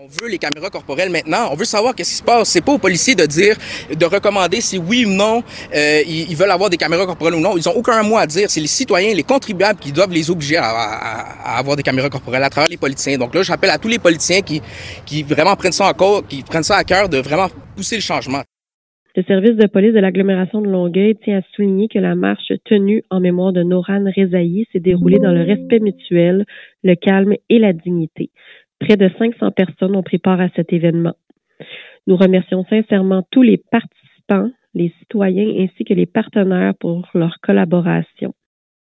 On veut les caméras corporelles maintenant. On veut savoir qu'est-ce qui se passe. C'est pas aux policiers de dire, de recommander si oui ou non ils veulent avoir des caméras corporelles ou non. Ils ont aucun mot à dire. C'est les citoyens, les contribuables qui doivent les obliger à avoir des caméras corporelles à travers les politiciens. Donc là, j'appelle à tous les politiciens qui vraiment prennent ça en cause, qui prennent ça à cœur de vraiment pousser le changement. Le service de police de l'agglomération de Longueuil tient à souligner que la marche tenue en mémoire de Noran Rezaï s'est déroulée dans le respect mutuel, le calme et la dignité. Près de 500 personnes ont pris part à cet événement. Nous remercions sincèrement tous les participants, les citoyens ainsi que les partenaires pour leur collaboration.